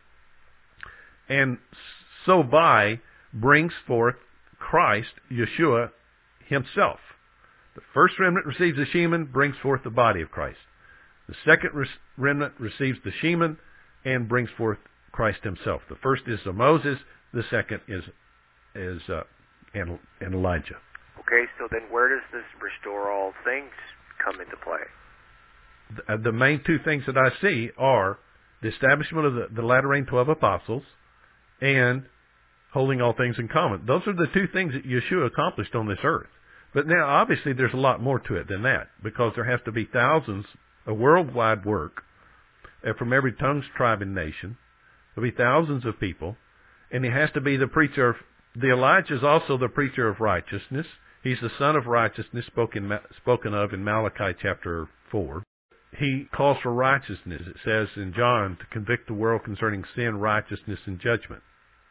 and so by brings forth Christ, Yeshua, himself. The first remnant receives the shemen, brings forth the body of Christ. The second remnant receives the shemen and brings forth Christ himself. The first is of Moses. The second is is uh, and, and Elijah. Okay, so then where does this restore all things come into play? The, the main two things that I see are the establishment of the, the latter rain twelve apostles, and holding all things in common. Those are the two things that Yeshua accomplished on this earth. But now, obviously, there's a lot more to it than that, because there has to be thousands, a worldwide work, uh, from every tongue, tribe, and nation. There'll be thousands of people, and he has to be the preacher of, the Elijah is also the preacher of righteousness. He's the son of righteousness, spoken, spoken of in Malachi chapter four. He calls for righteousness, it says in John, to convict the world concerning sin, righteousness, and judgment.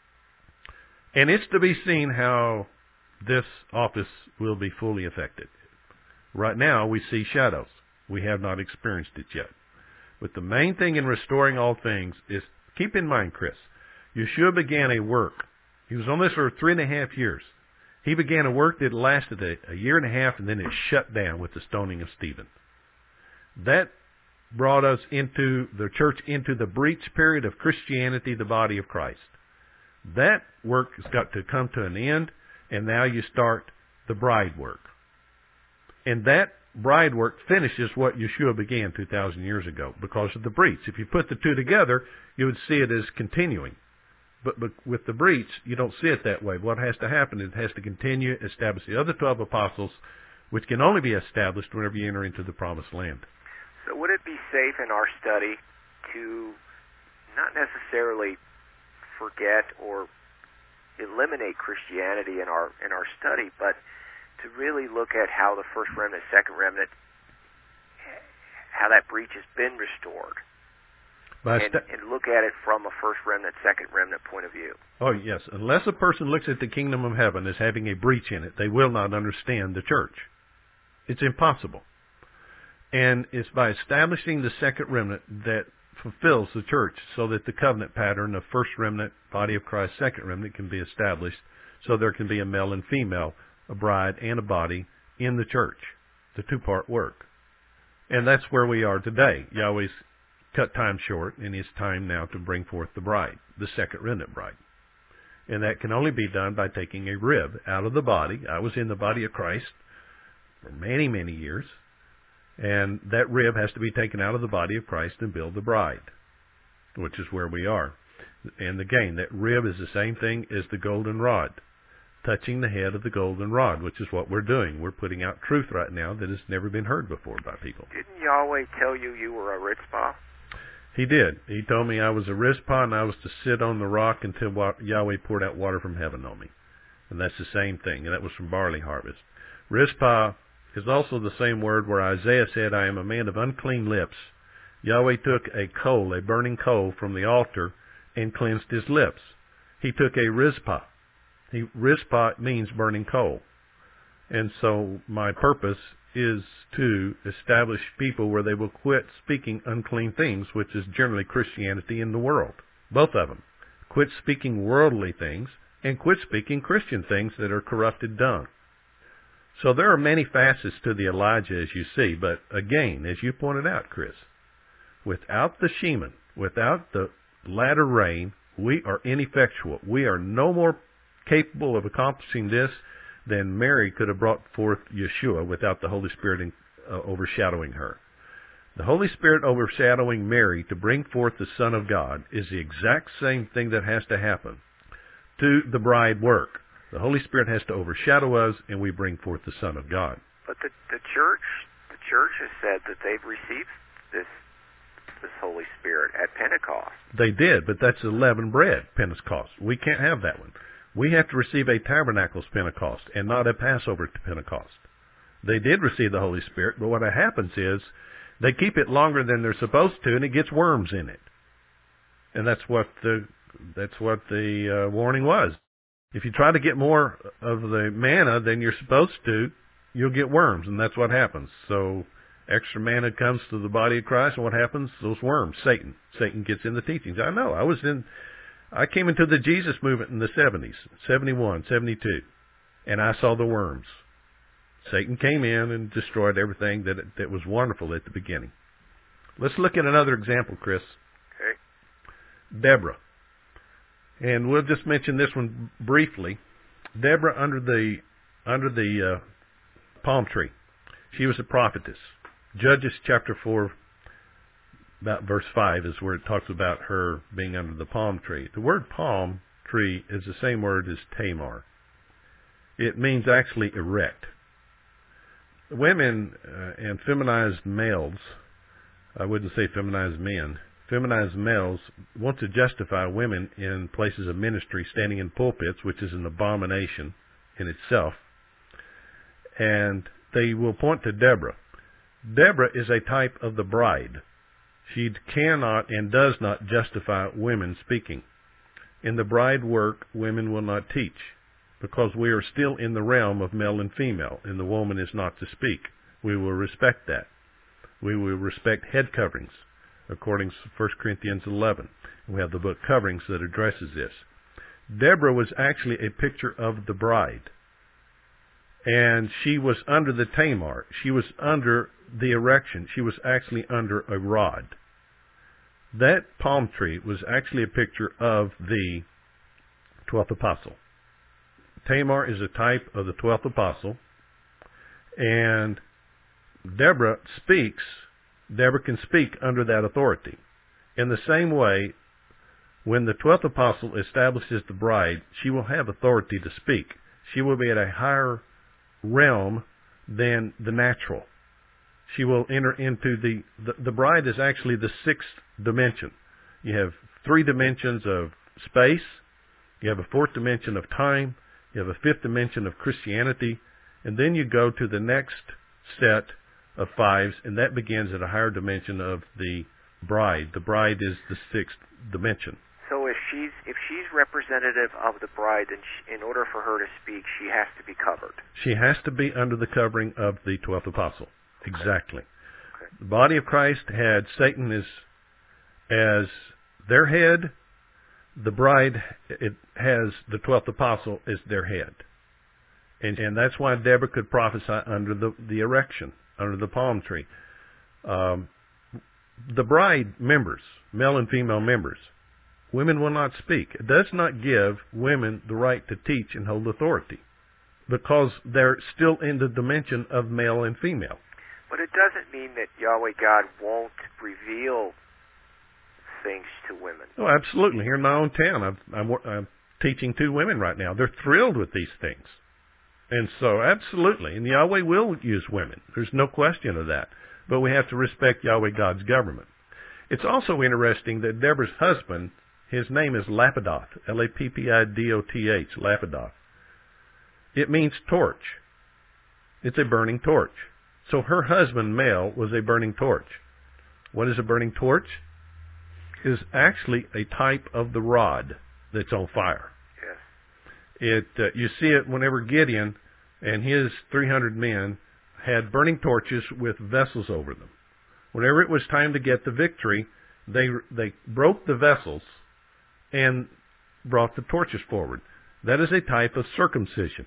And it's to be seen how this office will be fully effected. Right now, we see shadows. We have not experienced it yet. But the main thing in restoring all things is, keep in mind, Chris, Yeshua began a work. He was on this earth three and a half years. He began a work that lasted a, a year and a half, and then it shut down with the stoning of Stephen. That brought us into the church, into the breach period of Christianity, the body of Christ. That work has got to come to an end, and now you start the bride work. And that bride work finishes what Yeshua began two thousand years ago because of the breach. If you put the two together, you would see it as continuing. But, but with the breach, you don't see it that way. What has to happen is it has to continue, establish the other twelve apostles, which can only be established whenever you enter into the promised land. So would it be safe in our study to not necessarily forget or eliminate Christianity in our in our study, but to really look at how the first remnant, second remnant, how that breach has been restored, and, st- and look at it from a first remnant, second remnant point of view? Oh, yes. Unless a person looks at the kingdom of heaven as having a breach in it, they will not understand the church. It's impossible. And it's by establishing the second remnant that fulfills the church, so that the covenant pattern of first remnant, body of Christ, second remnant can be established, so there can be a male and female, a bride and a body in the church, the two-part work. And that's where we are today. Yahweh's cut time short, and it's time now to bring forth the bride, the second remnant bride. And that can only be done by taking a rib out of the body. I was in the body of Christ for many, many years. And that rib has to be taken out of the body of Christ and build the bride, which is where we are. And again, that rib is the same thing as the golden rod, touching the head of the golden rod, which is what we're doing. We're putting out truth right now that has never been heard before by people. Didn't Yahweh tell you you were a Ritzpah? He did. He told me I was a Rizpah, and I was to sit on the rock until Yahweh poured out water from heaven on me. And that's the same thing, and that was from barley harvest. Rizpah is also the same word where Isaiah said, I am a man of unclean lips. Yahweh took a coal, a burning coal, from the altar and cleansed his lips. He took a Rizpah. He, Rizpah means burning coal. And so my purpose is to establish people where they will quit speaking unclean things, which is generally Christianity in the world. Both of them. Quit speaking worldly things and quit speaking Christian things that are corrupted dung. So there are many facets to the Elijah, as you see, but again, as you pointed out, Chris, without the Shemin, without the latter rain, we are ineffectual. We are no more capable of accomplishing this than Mary could have brought forth Yeshua without the Holy Spirit in, uh, overshadowing her. The Holy Spirit overshadowing Mary to bring forth the Son of God is the exact same thing that has to happen to the bride work. The Holy Spirit has to overshadow us, and we bring forth the Son of God. But the, the church, the church has said that they've received this this Holy Spirit at Pentecost. They did, but that's leavened bread, Pentecost. We can't have that one. We have to receive a Tabernacles Pentecost and not a Passover Pentecost. They did receive the Holy Spirit, but what happens is they keep it longer than they're supposed to, and it gets worms in it. And that's what the that's what the uh, warning was. If you try to get more of the manna than you're supposed to, you'll get worms, and that's what happens. So extra manna comes to the body of Christ, and what happens? Those worms, Satan. Satan gets in the teachings. I know. I was in, I came into the Jesus movement in the seventies, seventy-one, seventy-two, and I saw the worms. Satan came in and destroyed everything that that was wonderful at the beginning. Let's look at another example, Chris. Okay. Deborah. And we'll just mention this one briefly. Deborah under the under the uh, palm tree. She was a prophetess. Judges chapter four, about verse five is where it talks about her being under the palm tree. The word palm tree is the same word as Tamar. It means actually erect. Women uh, and feminized males, I wouldn't say feminized men, feminized males want to justify women in places of ministry standing in pulpits, which is an abomination in itself. And they will point to Deborah. Deborah is a type of the bride. She cannot and does not justify women speaking. In the bride work, women will not teach, because we are still in the realm of male and female, and the woman is not to speak. We will respect that. We will respect head coverings, according to First Corinthians eleven. We have the book Coverings that addresses this. Deborah was actually a picture of the bride, and she was under the Tamar. She was under the erection. She was actually under a rod. That palm tree was actually a picture of the twelfth apostle. Tamar is a type of the twelfth apostle, and Deborah speaks, Deborah can speak under that authority. In the same way, when the twelfth apostle establishes the bride, she will have authority to speak. She will be at a higher realm than the natural. She will enter into the, the, the bride is actually the sixth dimension. You have three dimensions of space, you have a fourth dimension of time, you have a fifth dimension of Christianity, and then you go to the next set of fives, and that begins at a higher dimension of the bride. The bride is the sixth dimension. So if she's if she's representative of the bride, then she, in order for her to speak, she has to be covered. She has to be under the covering of the twelfth apostle. Okay. Exactly. Okay. The body of Christ had Satan as as their head. The bride, it has the twelfth apostle as their head. And, and that's why Deborah could prophesy under the, the erection, under the palm tree. Um, the bride members, male and female members, women will not speak. It does not give women the right to teach and hold authority, because they're still in the dimension of male and female. But it doesn't mean that Yahweh God won't reveal things to women. Oh, absolutely. Here in my own town, I'm, I'm, I'm teaching two women right now. They're thrilled with these things. And so, absolutely. And Yahweh will use women. There's no question of that. But we have to respect Yahweh God's government. It's also interesting that Deborah's husband, his name is Lapidoth, L A P P I D O T H, Lapidoth. It means torch. It's a burning torch. So her husband, male, was a burning torch. What is a burning torch? It is actually a type of the rod that's on fire. Yes. It uh, you see it whenever Gideon and his three hundred men had burning torches with vessels over them. Whenever it was time to get the victory, they they broke the vessels and brought the torches forward. That is a type of circumcision.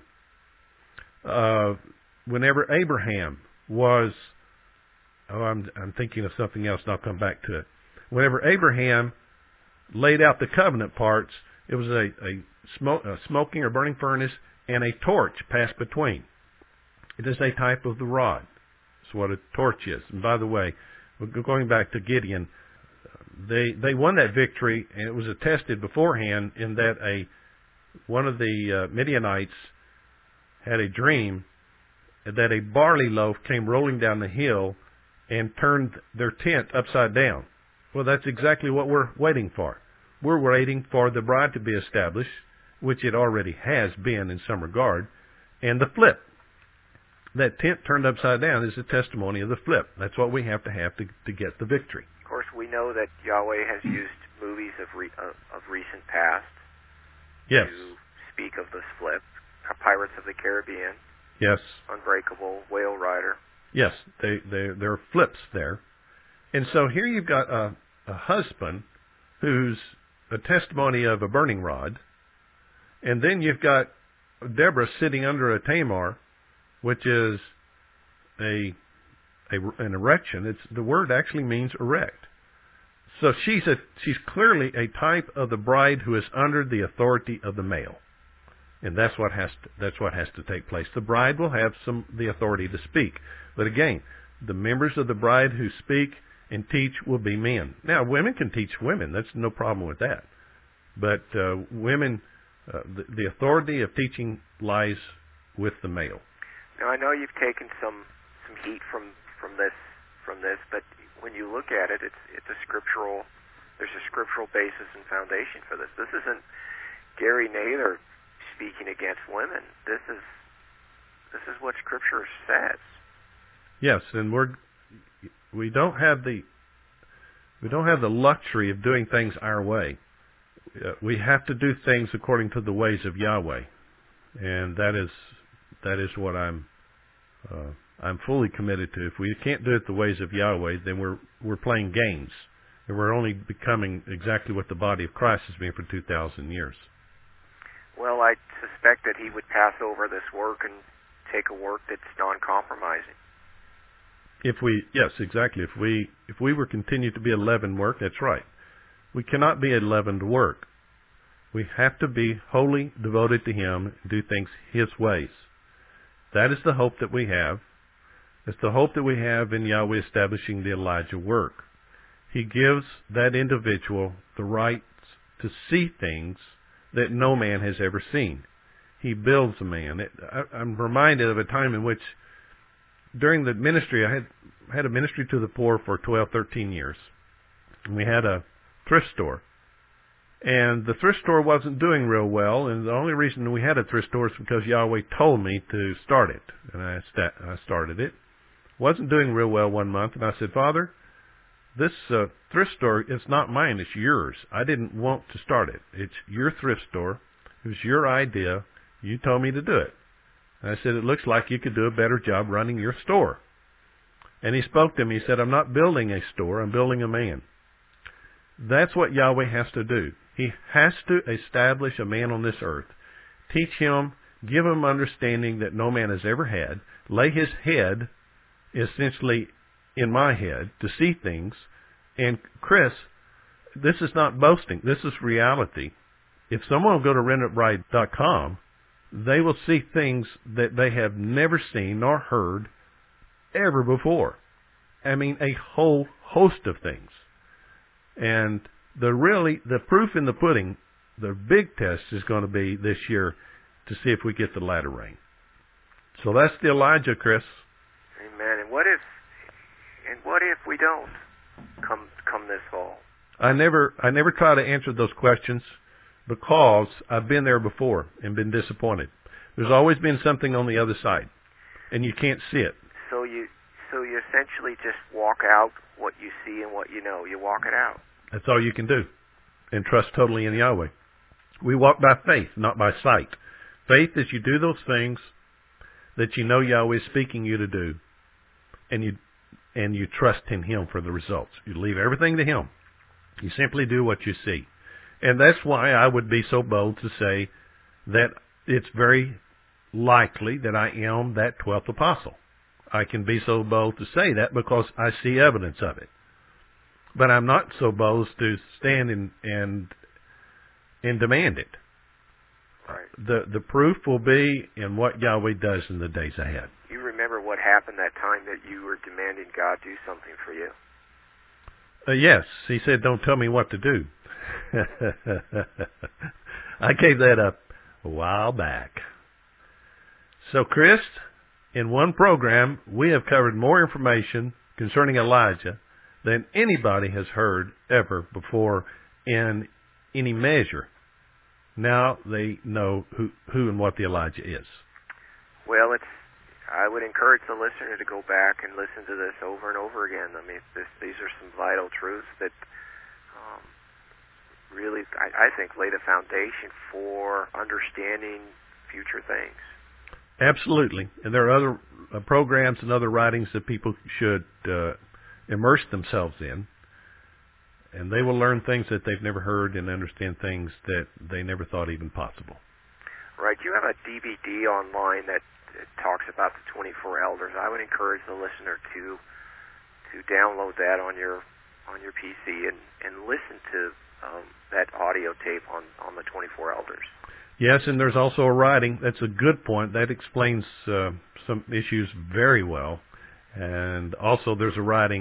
Uh, whenever Abraham was, oh, I'm I'm thinking of something else, and I'll come back to it. Whenever Abraham laid out the covenant parts, it was a, a, smoke, a smoking or burning furnace and a torch passed between. It is a type of the rod. That's what a torch is. And by the way, going back to Gideon, they they won that victory, and it was attested beforehand in that a one of the uh, Midianites had a dream that a barley loaf came rolling down the hill and turned their tent upside down. Well, that's exactly what we're waiting for. We're waiting for the bride to be established, which it already has been in some regard, and the flip. That tent turned upside down is a testimony of the flip. That's what we have to have to, to get the victory. Of course, we know that Yahweh has used movies of re, uh, of recent past yes. to speak of this flip. Pirates of the Caribbean. Yes. Unbreakable, Whale Rider. Yes, they, they, there are flips there. And so here you've got a, a husband who's a testimony of a burning rod, and then you've got Deborah sitting under a Tamar, which is a, a an erection. It's the word actually means erect. So she's a she's clearly a type of the bride who is under the authority of the male, and that's what has to, that's what has to take place. The bride will have some the authority to speak, but again, the members of the bride who speak and teach will be men. Now, women can teach women. That's no problem with that. But uh, women, uh, the, the authority of teaching lies with the male. Now, I know you've taken some some heat from, from this from this, but when you look at it, it's it's a scriptural. There's a scriptural basis and foundation for this. This isn't Gary Naylor speaking against women. This is this is what Scripture says. Yes, and we're we don't have the we don't have the luxury of doing things our way. Uh, we have to do things according to the ways of Yahweh, and that is that is what I'm uh, I'm fully committed to. If we can't do it the ways of Yahweh, then we're we're playing games, and we're only becoming exactly what the body of Christ has been for two thousand years. Well, I suspect that he would pass over this work and take a work that's non-compromising. If we, yes, exactly. If we if we were continued to be a leavened work, that's right. We cannot be a leavened work. We have to be wholly devoted to Him and do things His ways. That is the hope that we have. It's the hope that we have in Yahweh establishing the Elijah work. He gives that individual the right to see things that no man has ever seen. He builds a man. It, I, I'm reminded of a time in which, during the ministry, I had had a ministry to the poor for twelve, thirteen years. And we had a thrift store. And the thrift store wasn't doing real well, and the only reason we had a thrift store is because Yahweh told me to start it. And I, sta- I started it. Wasn't doing real well one month, and I said, Father, this uh, thrift store is not mine, it's yours. I didn't want to start it. It's your thrift store. It was your idea. You told me to do it. And I said, it looks like you could do a better job running your store. And he spoke to me. He said, I'm not building a store, I'm building a man. That's what Yahweh has to do. He has to establish a man on this earth, teach him, give him understanding that no man has ever had, lay his head essentially in my head to see things. And Chris, this is not boasting. This is reality. If someone will go to remnant bride dot com, they will see things that they have never seen nor heard ever before. I mean, a whole host of things. And the really, the proof in the pudding, the big test is going to be this year to see if we get the latter rain. So that's the Elijah, Chris. Amen. And what if, and what if we don't come come this fall? I never, I never try to answer those questions because I've been there before and been disappointed. There's always been something on the other side, and you can't see it. So you, so you essentially just walk out what you see and what you know. You walk it out. That's all you can do, and trust totally in Yahweh. We walk by faith, not by sight. Faith is you do those things that you know Yahweh is speaking you to do, and you and you trust in Him for the results. You leave everything to Him. You simply do what you see. And that's why I would be so bold to say that it's very likely that I am that twelfth apostle. I can be so bold to say that because I see evidence of it. But I'm not so bold to stand and and, and demand it. Right. The the proof will be in what Yahweh does in the days ahead. You remember what happened that time that you were demanding God do something for you? Uh, yes. He said, don't tell me what to do. I gave that up a while back. So, Chris, in one program, we have covered more information concerning Elijah than anybody has heard ever before in any measure. Now they know who, who and what the Elijah is. Well, it's. I would encourage the listener to go back and listen to this over and over again. I mean, this, these are some vital truths that um, really, I, I think, lay the foundation for understanding future things. Absolutely. And there are other uh, programs and other writings that people should uh, immerse themselves in. And they will learn things that they've never heard and understand things that they never thought even possible. Right. You have a D V D online that talks about the twenty-four elders. I would encourage the listener to to download that on your on your P C and, and listen to um, that audio tape on, on the twenty-four elders. Yes, and there's also a writing. That's a good point. That explains uh, some issues very well. And also there's a writing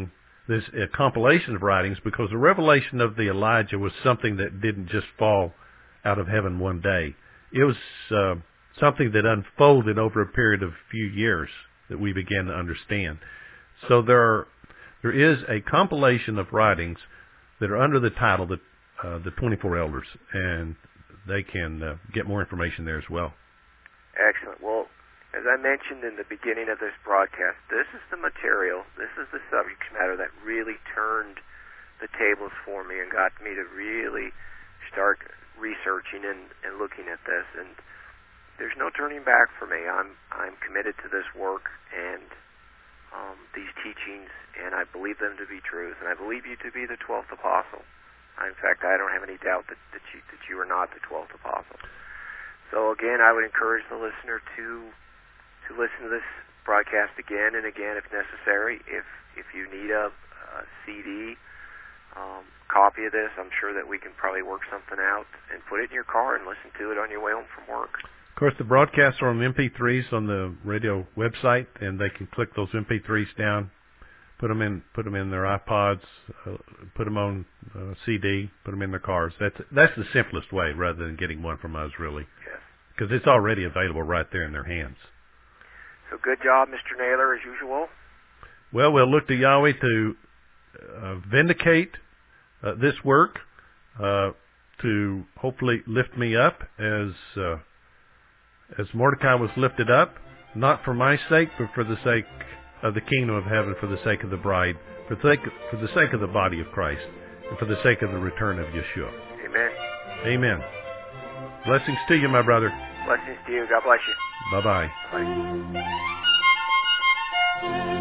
this a compilation of writings, because the revelation of the Elijah was something that didn't just fall out of heaven one day. It was uh, something that unfolded over a period of a few years that we began to understand. So there are, there is a compilation of writings that are under the title the uh, the twenty-four Elders, and they can uh, get more information there as well. Excellent. Well, as I mentioned in the beginning of this broadcast, this is the material, this is the subject matter that really turned the tables for me and got me to really start researching and, and looking at this. And there's no turning back for me. I'm I'm committed to this work and um, these teachings, and I believe them to be truth. And I believe you to be the twelfth apostle. In fact, I don't have any doubt that, that you that you are not the twelfth apostle. So again, I would encourage the listener to to listen to this broadcast again and again if necessary. If if you need a, a C D um, copy of this, I'm sure that we can probably work something out and put it in your car and listen to it on your way home from work. Of course, the broadcasts are on M P threes on the radio website, and they can click those M P threes down, put them in, put them in their iPods, uh, put them on uh, C D, put them in their cars. That's that's the simplest way, rather than getting one from us, really. Yes. Because it's already available right there in their hands. So good job, Mister Naylor, as usual. Well, we'll look to Yahweh to uh, vindicate uh, this work, uh, to hopefully lift me up as uh, as Mordecai was lifted up, not for my sake, but for the sake of the kingdom of heaven, for the sake of the bride, for the sake, for the sake of the body of Christ, and for the sake of the return of Yeshua. Amen. Amen. Blessings to you, my brother. Blessings to you. God bless you. Bye-bye. Bye.